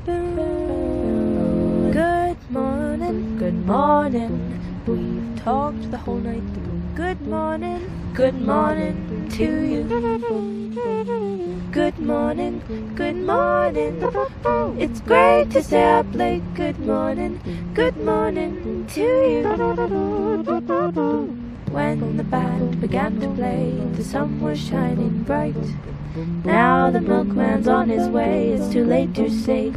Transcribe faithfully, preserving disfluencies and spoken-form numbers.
boom. Good morning, good morning. We've talked the whole night. Good morning, good morning to you. Good morning, good morning. It's great to stay up late. Good morning, good morning to you. When the band began to play, the sun was shining bright. Now the milkman's on his way. It's too late to say